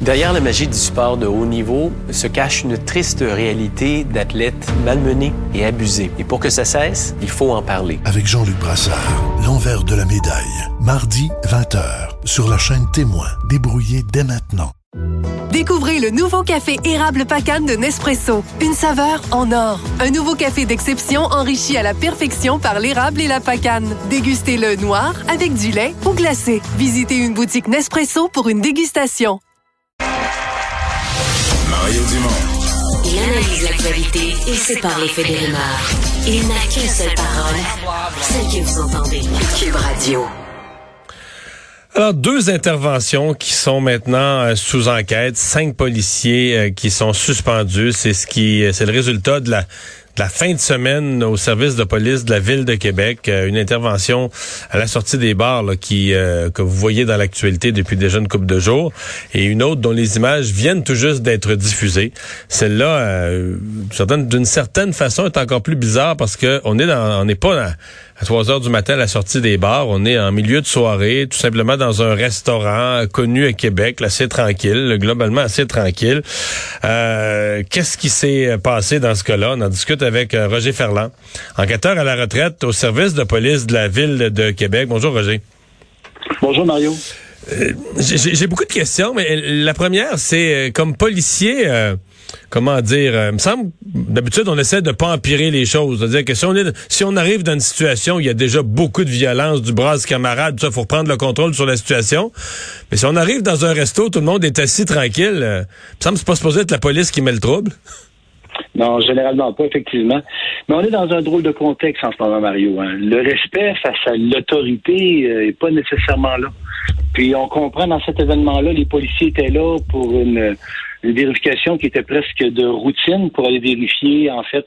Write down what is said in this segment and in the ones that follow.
Derrière la magie du sport de haut niveau se cache une triste réalité d'athlètes malmenés et abusés. Et pour que ça cesse, il faut en parler. Avec Jean-Luc Brassard, l'envers de la médaille. Mardi, 20h, sur la chaîne Témoin. Débrouillez dès maintenant. Découvrez le nouveau café érable Pacane de Nespresso. Une saveur en or. Un nouveau café d'exception enrichi à la perfection par l'érable et la Pacane. Dégustez-le noir, avec du lait ou glacé. Visitez une boutique Nespresso pour une dégustation. Mario Dumont. Il analyse l'actualité et sépare les faits des rumeurs. Il n'a qu'une seule parole, celle que vous entendez. Cube Radio. Alors, 2 interventions qui sont maintenant sous enquête, 5 policiers qui sont suspendus. C'est le résultat de la fin de semaine au service de police de la Ville de Québec. Une intervention à la sortie des bars là, que vous voyez dans l'actualité depuis déjà une couple de jours. Et une autre dont les images viennent tout juste d'être diffusées. Celle-là, d'une certaine façon, est encore plus bizarre parce que on n'est pas à 3 heures du matin à la sortie des bars. On est en milieu de soirée, tout simplement dans un restaurant connu à Québec, là, assez tranquille, globalement assez tranquille. Qu'est-ce qui s'est passé dans ce cas-là? On en discute avec Roger Ferland, enquêteur à la retraite au service de police de la Ville de Québec. Bonjour, Roger. Bonjour, Mario. J'ai beaucoup de questions, mais la première, c'est comme policier... comment dire, il me semble, d'habitude, on essaie de pas empirer les choses. C'est-à-dire que si on arrive dans une situation où il y a déjà beaucoup de violence, du brasse camarade, tout ça, faut reprendre le contrôle sur la situation. Mais si on arrive dans un resto, tout le monde est assis tranquille, il me semble que c'est pas supposé être la police qui met le trouble. Non, généralement pas, effectivement. Mais on est dans un drôle de contexte en ce moment, Mario. Hein. Le respect face à l'autorité est pas nécessairement là. Puis on comprend dans cet événement-là, les policiers étaient là pour une vérification qui était presque de routine pour aller vérifier, en fait,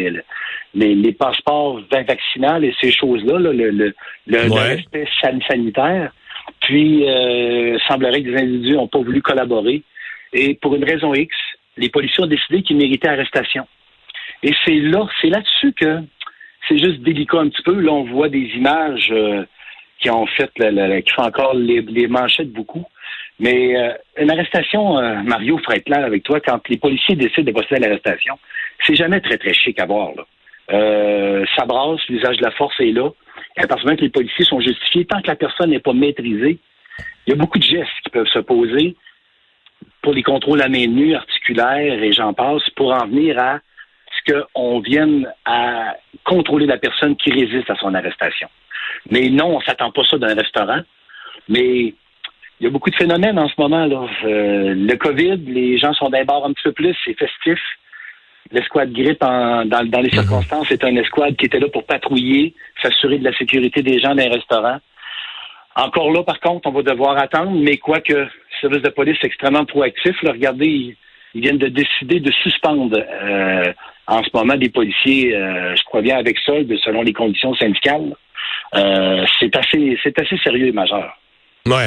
les passeports vaccinales et ces choses-là, là, le respect sanitaire. Puis, semblerait que des individus n'ont pas voulu collaborer. Et pour une raison X, les policiers ont décidé qu'ils méritaient arrestation. Et c'est là-dessus que c'est juste délicat un petit peu. Là, on voit des images qui ont fait, qui font encore les manchettes beaucoup. Mais une arrestation, Mario, ferait être clair avec toi, quand les policiers décident de procéder à l'arrestation, c'est jamais très, très chic à voir. Là. Ça brasse, l'usage de la force est là. Et à partir du moment que les policiers sont justifiés, tant que la personne n'est pas maîtrisée, il y a beaucoup de gestes qui peuvent se poser pour les contrôles à main nue, articulaires et j'en passe, pour en venir à ce qu'on vienne à contrôler la personne qui résiste à son arrestation. Mais non, on s'attend pas ça d'un restaurant. Mais il y a beaucoup de phénomènes en ce moment. Là. Le COVID, les gens sont d'un bord un petit peu plus, c'est festif. L'escouade grippe dans les circonstances, c'est un escouade qui était là pour patrouiller, s'assurer de la sécurité des gens dans les restaurants. Encore là, par contre, on va devoir attendre, mais quoique le service de police est extrêmement proactif, là, regardez, ils viennent de décider de suspendre en ce moment des policiers, je crois bien avec solde, selon les conditions syndicales. C'est assez sérieux et majeur. Ouais.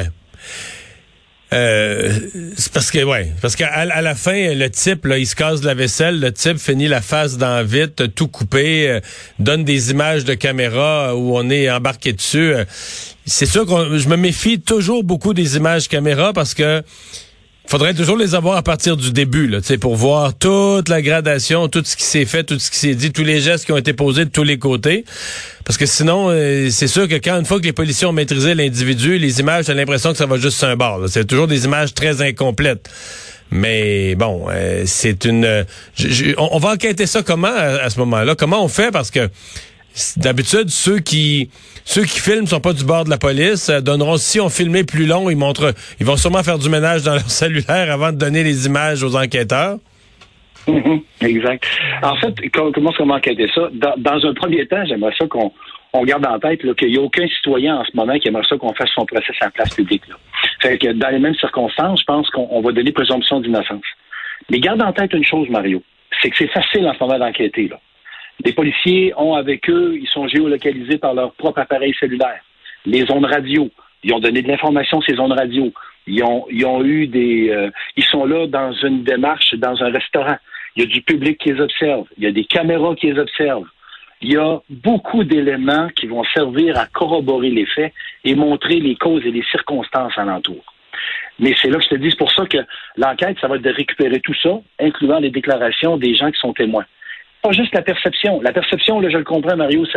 C'est parce qu'à la fin, le type, là, il se casse la vaisselle, le type finit la face dans vite, tout coupé, donne des images de caméra où on est embarqué dessus. C'est sûr que je me méfie toujours beaucoup des images caméra parce que faudrait toujours les avoir à partir du début, là, pour voir toute la gradation, tout ce qui s'est fait, tout ce qui s'est dit, tous les gestes qui ont été posés de tous les côtés. Parce que sinon, c'est sûr que une fois que les policiers ont maîtrisé l'individu, les images, t'as l'impression que ça va juste sur un bord. Là. C'est toujours des images très incomplètes. Mais bon, on va enquêter ça comment à ce moment-là? Comment on fait? Parce que d'habitude, ceux qui filment sont pas du bord de la police, donneront, si on filmait plus long, ils vont sûrement faire du ménage dans leur cellulaire avant de donner les images aux enquêteurs. Exact. En fait, comment on va enquêter ça? Dans un premier temps, j'aimerais ça qu'on garde en tête là, qu'il n'y a aucun citoyen en ce moment qui aimerait ça qu'on fasse son procès à la place publique. Là. Fait que dans les mêmes circonstances, je pense qu'on va donner présomption d'innocence. Mais garde en tête une chose, Mario, c'est que c'est facile en ce moment d'enquêter, là. Les policiers ont avec eux, ils sont géolocalisés par leur propre appareil cellulaire. Les zones radio, ils ont donné de l'information sur ces zones radio. Ils ont eu ils sont là dans une démarche, dans un restaurant. Il y a du public qui les observe. Il y a des caméras qui les observent. Il y a beaucoup d'éléments qui vont servir à corroborer les faits et montrer les causes et les circonstances alentour. Mais c'est là que je te dis, c'est pour ça que l'enquête, ça va être de récupérer tout ça, incluant les déclarations des gens qui sont témoins. Pas juste la perception. La perception, là, je le comprends, Mario,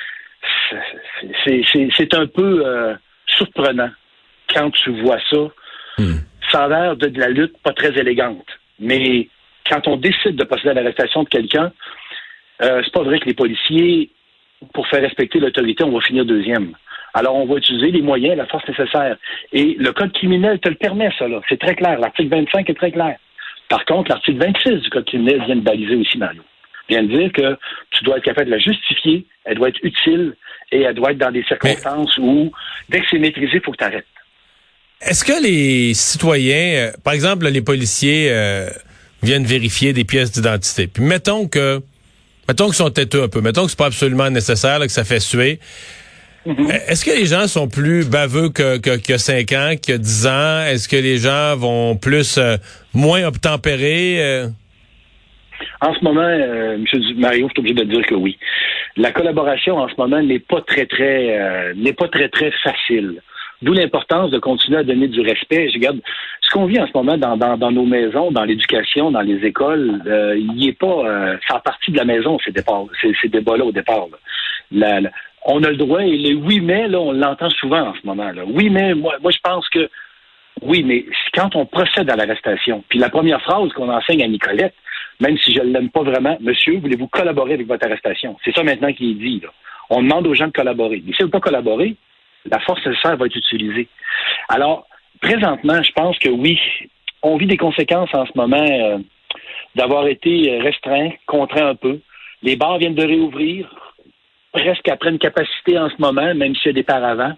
c'est un peu surprenant quand tu vois ça. Ça a l'air de la lutte pas très élégante. Mais quand on décide de procéder à l'arrestation de quelqu'un, c'est pas vrai que les policiers, pour faire respecter l'autorité, on va finir deuxième. Alors, on va utiliser les moyens, la force nécessaire. Et le code criminel te le permet, ça, là. C'est très clair. L'article 25 est très clair. Par contre, l'article 26 du code criminel vient de baliser aussi, Mario. Vient de dire que tu dois être capable de la justifier, elle doit être utile et elle doit être dans des circonstances où, dès que c'est maîtrisé, il faut que tu arrêtes. Est-ce que les citoyens, par exemple, les policiers viennent vérifier des pièces d'identité, puis mettons qu'ils sont têteux un peu, mettons que c'est pas absolument nécessaire, là, que ça fait suer. Est-ce que les gens sont plus baveux qu'il y a 5 ans, qu'il y a 10 ans? Est-ce que les gens vont moins obtempérer? En ce moment, M. Mario, je suis obligé de dire que oui. La collaboration en ce moment n'est pas très facile. D'où l'importance de continuer à donner du respect. Je regarde ce qu'on vit en ce moment dans nos maisons, dans l'éducation, dans les écoles. Il n'y est pas ça fait partie de la maison ces débats-là au départ. Là. On a le droit, et les oui mais là, on l'entend souvent en ce moment. Là. Oui mais moi je pense que oui, mais quand on procède à l'arrestation, puis la première phrase qu'on enseigne à Nicolette, même si je ne l'aime pas vraiment, monsieur, voulez-vous collaborer avec votre arrestation? C'est ça maintenant qui est dit. Là. On demande aux gens de collaborer. Mais si ils ne veulent pas collaborer, la force nécessaire va être utilisée. Alors, présentement, je pense que oui, on vit des conséquences en ce moment d'avoir été restreint, contraint un peu. Les bars viennent de réouvrir, presque après une capacité en ce moment, même s'il y a des paravents.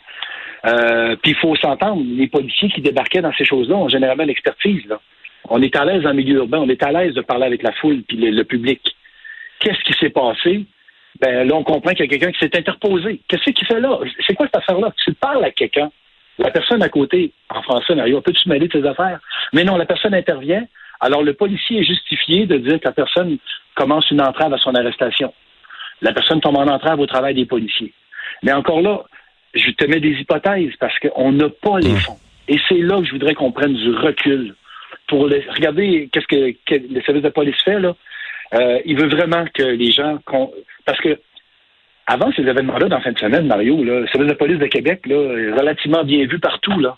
Puis il faut s'entendre, les policiers qui débarquaient dans ces choses-là ont généralement l'expertise. Là. On est à l'aise en milieu urbain, on est à l'aise de parler avec la foule puis le public. Qu'est-ce qui s'est passé? Ben là, on comprend qu'il y a quelqu'un qui s'est interposé. Qu'est-ce qu'il fait là? C'est quoi cette affaire-là? Tu parles à quelqu'un. La personne à côté, en français, Mario, peux-tu se mêler de tes affaires? Mais non, la personne intervient. Alors, le policier est justifié de dire que la personne commence une entrave à son arrestation. La personne tombe en entrave au travail des policiers. Mais encore là, je te mets des hypothèses parce qu'on n'a pas les fonds. Et c'est là que je voudrais qu'on prenne du recul. Pour regarder qu'est-ce que le service de police fait, là. Il veut vraiment que les gens... Parce que avant ces événements-là, dans la fin de semaine, Mario, là, le service de police de Québec là, est relativement bien vu partout. Là.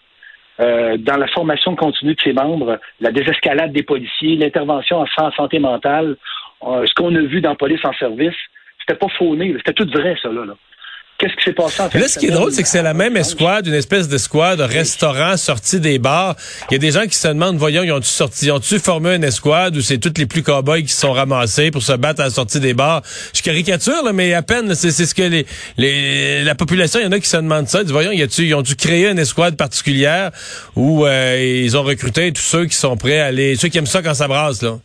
Dans la formation continue de ses membres, la désescalade des policiers, l'intervention en santé mentale, ce qu'on a vu dans Police en service, c'était pas fauné, là, c'était tout vrai, ça. Là. Qu'est-ce qui s'est passé en fait? Là, ce qui est drôle, c'est que c'est la même escouade, une espèce d'escouade, restaurant, sortie des bars. Il y a des gens qui se demandent, voyons, ils ont-tu formé une escouade où c'est tous les plus cow-boys qui se sont ramassés pour se battre à la sortie des bars? Je caricature, là, mais à peine, c'est ce que la population, il y en a qui se demandent ça. Ils disent, voyons, ils ont dû créer une escouade particulière où ils ont recruté tous ceux qui sont prêts à aller, ceux qui aiment ça quand ça brasse, là.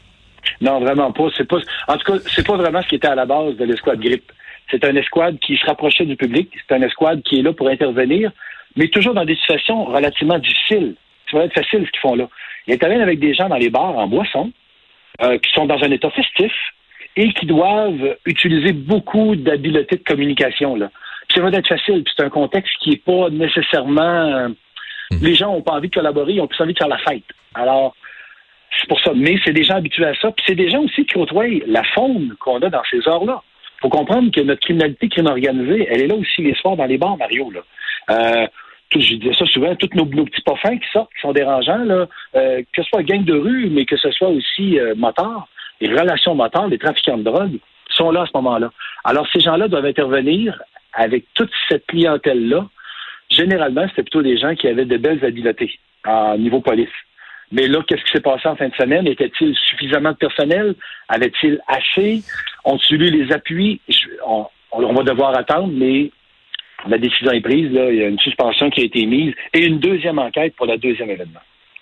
Non, vraiment pas. En tout cas, c'est pas vraiment ce qui était à la base de l'escouade grippe. C'est un escouade qui se rapprochait du public. C'est un escouade qui est là pour intervenir, mais toujours dans des situations relativement difficiles. Ça va être facile ce qu'ils font là. Ils interviennent avec des gens dans les bars en boisson, qui sont dans un état festif et qui doivent utiliser beaucoup d'habiletés de communication. Là. Puis ça va être facile. Puis c'est un contexte qui est pas nécessairement... Les gens n'ont pas envie de collaborer, ils ont plus envie de faire la fête. Alors, c'est pour ça. Mais c'est des gens habitués à ça. Puis c'est des gens aussi qui côtoient la faune qu'on a dans ces heures-là. Il faut comprendre que notre criminalité, crime organisée, elle est là aussi les soirs dans les bars, Mario. Là. Je disais ça souvent, tous nos petits parfums qui sortent, qui sont dérangeants, là, que ce soit gang de rue, mais que ce soit aussi motards, les relations motards, les trafiquants de drogue, sont là à ce moment-là. Alors, ces gens-là doivent intervenir avec toute cette clientèle-là. Généralement, c'était plutôt des gens qui avaient de belles habiletés à niveau police. Mais là, qu'est-ce qui s'est passé en fin de semaine? Était-il suffisamment de personnel? Avait-il assez? Ont-ils eu les appuis? On va devoir attendre, mais la décision est prise. Là. Il y a une suspension qui a été mise et une deuxième enquête pour le deuxième événement.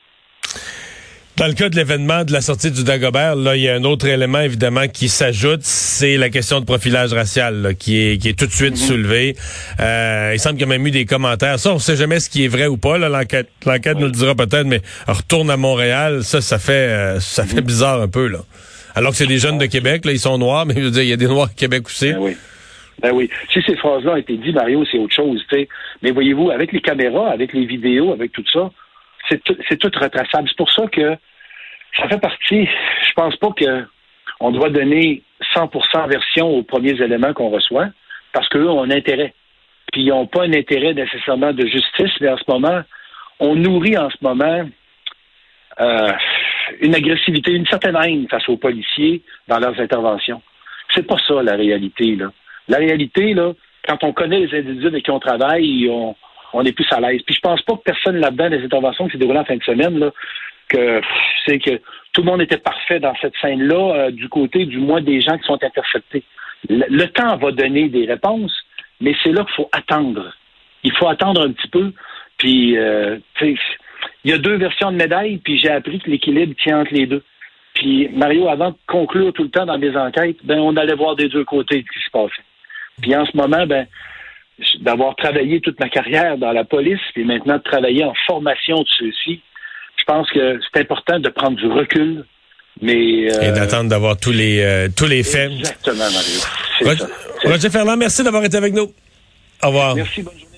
Dans le cas de l'événement de la sortie du Dagobert, là, il y a un autre élément, évidemment, qui s'ajoute, c'est la question de profilage racial, là, qui est tout de suite soulevée. Il semble qu'il y a même eu des commentaires. Ça, on sait jamais ce qui est vrai ou pas, là. L'enquête nous le dira peut-être, mais retourne à Montréal, ça fait bizarre un peu, là. Alors que c'est des jeunes de Québec, là, ils sont noirs, mais je veux dire, il y a des noirs au Québec aussi. Ben oui. Si ces phrases-là ont été dites, Mario, c'est autre chose, tu sais. Mais voyez-vous, avec les caméras, avec les vidéos, avec tout ça, c'est tout retraçable. C'est pour ça que ça fait partie. Je pense pas que on doit donner 100% version aux premiers éléments qu'on reçoit, parce qu'eux ont un intérêt. Puis ils n'ont pas un intérêt nécessairement de justice, mais en ce moment, on nourrit en ce moment une agressivité, une certaine haine face aux policiers dans leurs interventions. C'est pas ça la réalité, là. La réalité, là, quand on connaît les individus avec qui on travaille, on est plus à l'aise. Puis je pense pas que personne là-dedans, des interventions qui s'est déroulées en fin de semaine, là, que tout le monde était parfait dans cette scène-là, du côté du moins des gens qui sont interceptés. Le temps va donner des réponses, mais c'est là qu'il faut attendre. Il faut attendre un petit peu. Puis, il y a deux versions de médaille, puis j'ai appris que l'équilibre tient entre les deux. Puis, Mario, avant de conclure tout le temps dans mes enquêtes, on allait voir des deux côtés ce qui se passait. Puis en ce moment, d'avoir travaillé toute ma carrière dans la police, puis maintenant de travailler en formation de ceux-ci, je pense que c'est important de prendre du recul, mais et d'attendre d'avoir tous les faits. Exactement, Mario. Roger Ferland, merci d'avoir été avec nous. Au revoir. Merci, bonne journée.